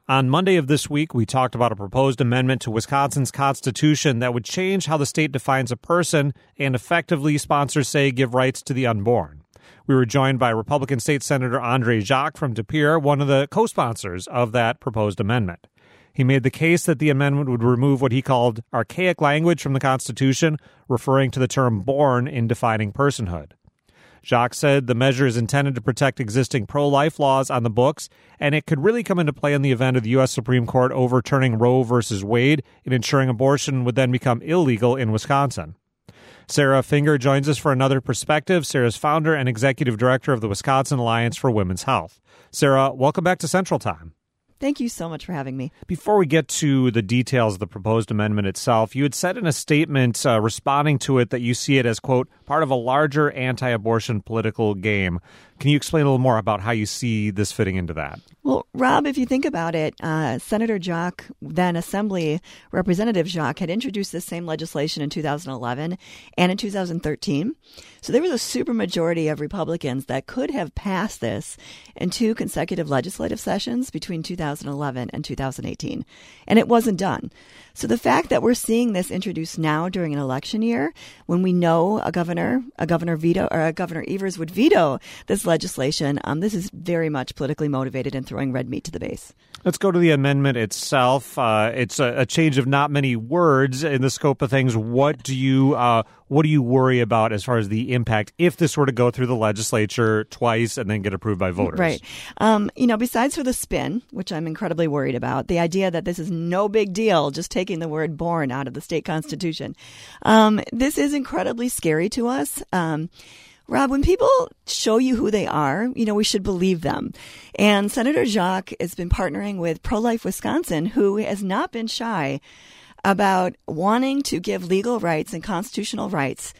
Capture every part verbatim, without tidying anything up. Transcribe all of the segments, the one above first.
On Monday of this week, we talked about a proposed amendment to Wisconsin's Constitution that would change how the state defines a person and effectively, sponsors say, give rights to the unborn. We were joined by Republican State Senator Andre Jacques from De Pere, one of the co-sponsors of that proposed amendment. He made the case that the amendment would remove what he called archaic language from the Constitution, referring to the term born in defining personhood. Jacques said the measure is intended to protect existing pro-life laws on the books, and it could really come into play in the event of the U S Supreme Court overturning Roe versus Wade and ensuring abortion would then become illegal in Wisconsin. Sarah Finger joins us for another perspective. Sarah's founder and executive director of the Wisconsin Alliance for Women's Health. Sarah, welcome back to Central Time. Thank you so much for having me. Before we get to the details of the proposed amendment itself, you had said in a statement uh, responding to it that you see it as, quote, part of a larger anti-abortion political game. Can you explain a little more about how you see this fitting into that? Well, Rob, if you think about it, uh, Senator Jacques, then Assembly Representative Jacques, had introduced this same legislation in two thousand eleven and in two thousand thirteen. So there was a supermajority of Republicans that could have passed this in two consecutive legislative sessions between two thousand eleven and two thousand eighteen, and it wasn't done. So the fact that we're seeing this introduced now during an election year, when we know a governor, a governor veto, or a Governor Evers would veto this legislation, um, this is very much politically motivated and throwing red meat to the base. Let's go to the amendment itself. Uh, it's a, a change of not many words in the scope of things. What do you uh, what do you worry about as far as the impact if this were to go through the legislature twice and then get approved by voters? Right. Um, you know, besides for the spin, which I'm incredibly worried about, the idea that this is no big deal, just taking the word born out of the state constitution, um, this is incredibly scary to us. Um, Rob, when people show you who they are, you know, we should believe them. And Senator Jacques has been partnering with Pro-Life Wisconsin, who has not been shy about wanting to give legal rights and constitutional rights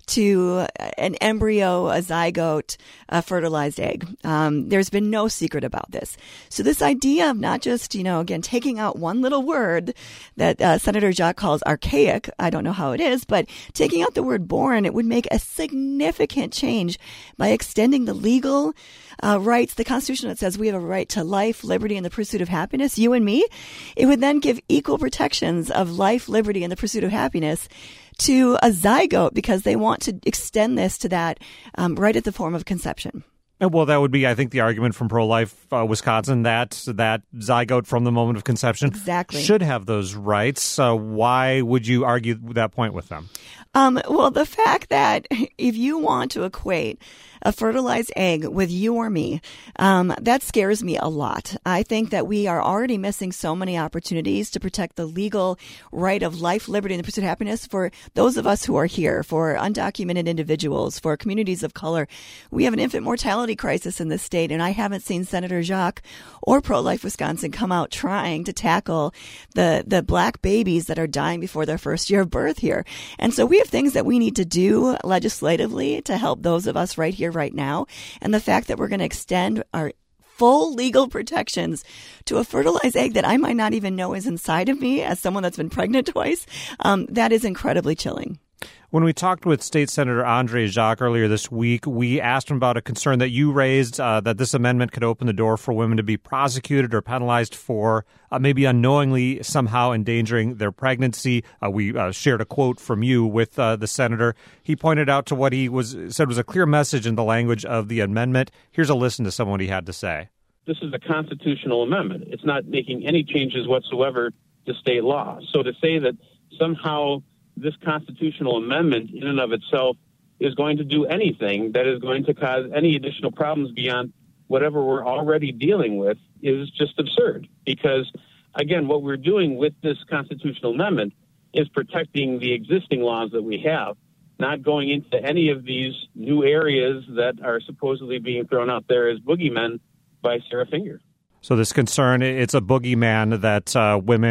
to an embryo, a zygote, a fertilized egg. Um, there's been no secret about this. So this idea of not just, you know, again, taking out one little word that uh, Senator Jacques calls archaic, I don't know how it is, but taking out the word born, it would make a significant change by extending the legal uh, rights, the Constitution that says we have a right to life, liberty, and the pursuit of happiness, you and me. It would then give equal protections of life, liberty, and the pursuit of happiness to a zygote, because they want to extend this to that um, right at the form of conception. Well, that would be, I think, the argument from Pro-Life uh, Wisconsin that that zygote from the moment of conception exactly should have those rights. Uh, why would you argue that point with them? Um, well, the fact that if you want to equate a fertilized egg with you or me, um, that scares me a lot. I think that we are already missing so many opportunities to protect the legal right of life, liberty, and the pursuit of happiness for those of us who are here, for undocumented individuals, for communities of color. We have an infant mortality crisis in this state, and I haven't seen Senator Jacques or Pro-Life Wisconsin come out trying to tackle the, the black babies that are dying before their first year of birth here. And so we have things that we need to do legislatively to help those of us right here, right now. And the fact that we're going to extend our full legal protections to a fertilized egg that I might not even know is inside of me as someone that's been pregnant twice, um, that is incredibly chilling. When we talked with State Senator Andre Jacques earlier this week, we asked him about a concern that you raised, uh, that this amendment could open the door for women to be prosecuted or penalized for uh, maybe unknowingly somehow endangering their pregnancy. Uh, we uh, shared a quote from you with uh, the senator. He pointed out to what he was said was a clear message in the language of the amendment. Here's a listen to some of what he had to say. This is a constitutional amendment. It's not making any changes whatsoever to state law. So to say that somehow this constitutional amendment in and of itself is going to do anything that is going to cause any additional problems beyond whatever we're already dealing with is just absurd. Because, again, what we're doing with this constitutional amendment is protecting the existing laws that we have, not going into any of these new areas that are supposedly being thrown out there as boogeymen by Sarah Finger. So this concern, it's a boogeyman that uh, women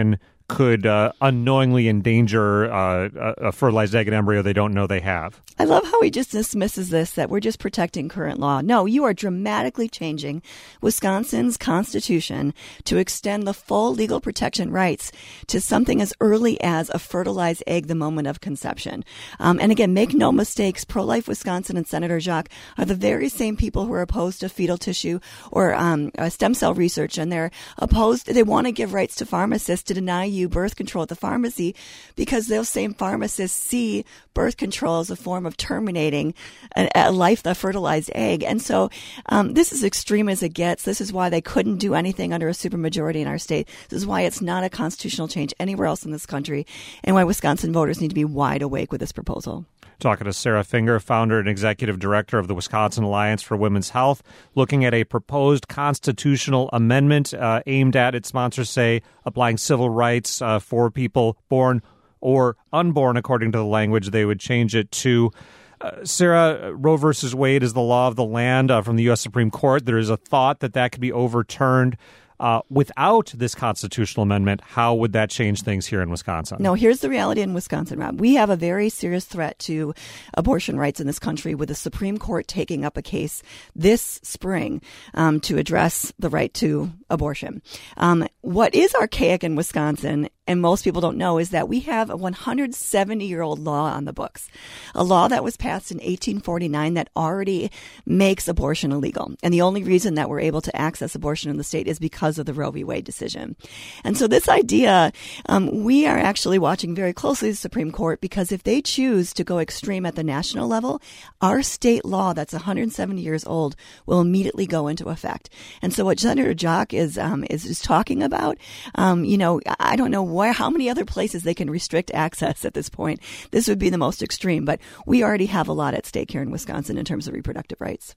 could uh, unknowingly endanger uh, a fertilized egg and embryo they don't know they have. I love how he just dismisses this, that we're just protecting current law. No, you are dramatically changing Wisconsin's constitution to extend the full legal protection rights to something as early as a fertilized egg the moment of conception. Um, and again, make no mistakes, Pro-Life Wisconsin and Senator Jacques are the very same people who are opposed to fetal tissue or um, uh, stem cell research, and they're opposed, they want to give rights to pharmacists to deny you birth control at the pharmacy because those same pharmacists see birth control as a form of terminating a, a life, the fertilized egg. And so um, this is extreme as it gets. This is why they couldn't do anything under a supermajority in our state. This is why it's not a constitutional change anywhere else in this country, and why Wisconsin voters need to be wide awake with this proposal. Talking to Sarah Finger, founder and executive director of the Wisconsin Alliance for Women's Health, looking at a proposed constitutional amendment uh, aimed at, its sponsors say, applying civil rights uh, for people born or unborn, according to the language they would change it to. Uh, Sarah, Roe versus Wade is the law of the land uh, from the U S Supreme Court. There is a thought that that could be overturned. Uh, without this constitutional amendment, how would that change things here in Wisconsin? No, here's the reality in Wisconsin, Rob. We have a very serious threat to abortion rights in this country, with the Supreme Court taking up a case this spring um, to address the right to abortion. Um, what is archaic in Wisconsin, and most people don't know, is that we have a one hundred seventy year old law on the books, a law that was passed in eighteen forty-nine that already makes abortion illegal. And the only reason that we're able to access abortion in the state is because of the Roe v. Wade decision. And so this idea, um, we are actually watching very closely the Supreme Court, because if they choose to go extreme at the national level, our state law that's one hundred seventy years old will immediately go into effect. And so what Senator Jacques is um, is, is talking about, um, you know, I don't know where, how many other places they can restrict access at this point. This would be the most extreme, but we already have a lot at stake here in Wisconsin in terms of reproductive rights.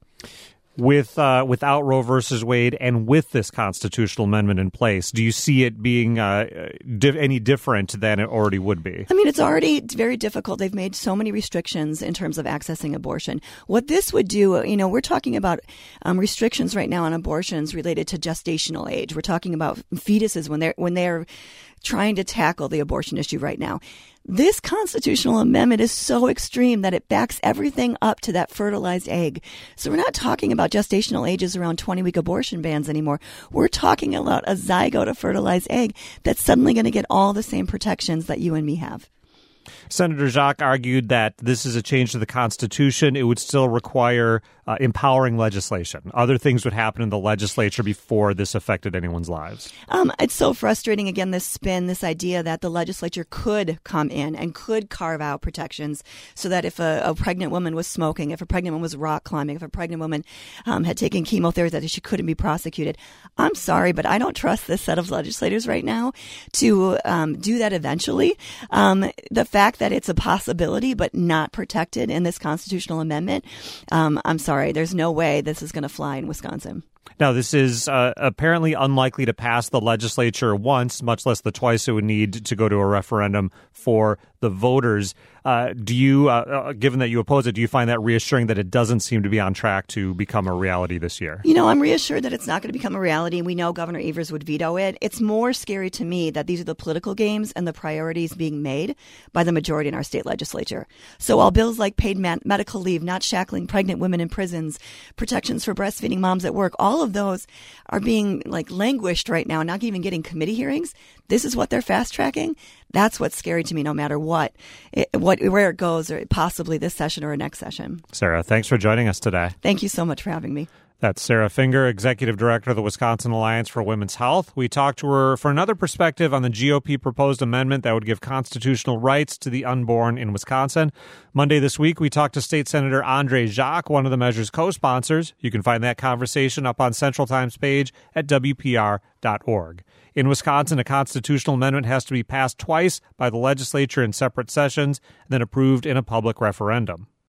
With uh, without Roe versus Wade and with this constitutional amendment in place, do you see it being uh, di- any different than it already would be? I mean, it's already very difficult. They've made so many restrictions in terms of accessing abortion. What this would do, you know, we're talking about um, restrictions right now on abortions related to gestational age. We're talking about fetuses when they're when they're trying to tackle the abortion issue right now. This constitutional amendment is so extreme that it backs everything up to that fertilized egg. So we're not talking about gestational ages around twenty-week abortion bans anymore. We're talking about a zygote, a fertilized egg, that's suddenly going to get all the same protections that you and me have. Senator Jacques argued that this is a change to the Constitution. It would still require uh, empowering legislation. Other things would happen in the legislature before this affected anyone's lives. Um, it's so frustrating, again, this spin, this idea that the legislature could come in and could carve out protections so that if a, a pregnant woman was smoking, if a pregnant woman was rock climbing, if a pregnant woman um, had taken chemotherapy, that she couldn't be prosecuted. I'm sorry, but I don't trust this set of legislators right now to um, do that eventually. Um, the fact that it's a possibility but not protected in this constitutional amendment, um, I'm sorry, there's no way this is going to fly in Wisconsin. Now, this is uh, apparently unlikely to pass the legislature once, much less the twice it would need to go to a referendum for the voters. Uh, do you, uh, given that you oppose it, do you find that reassuring that it doesn't seem to be on track to become a reality this year? You know, I'm reassured that it's not going to become a reality. We know Governor Evers would veto it. It's more scary to me that these are the political games and the priorities being made by the majority in our state legislature. So while bills like paid med- medical leave, not shackling pregnant women in prisons, protections for breastfeeding moms at work, all of those are being like languished right now, not even getting committee hearings. This is what they're fast tracking. That's what's scary to me, no matter what, it, what where it goes, or possibly this session or next session. Sarah, thanks for joining us today. Thank you so much for having me. That's Sarah Finger, Executive Director of the Wisconsin Alliance for Women's Health. We talked to her for another perspective on the G O P proposed amendment that would give constitutional rights to the unborn in Wisconsin. Monday this week, we talked to State Senator Andre Jacques, one of the measure's co-sponsors. You can find that conversation up on Central Times page at W P R dot org. In Wisconsin, a constitutional amendment has to be passed twice by the legislature in separate sessions and then approved in a public referendum.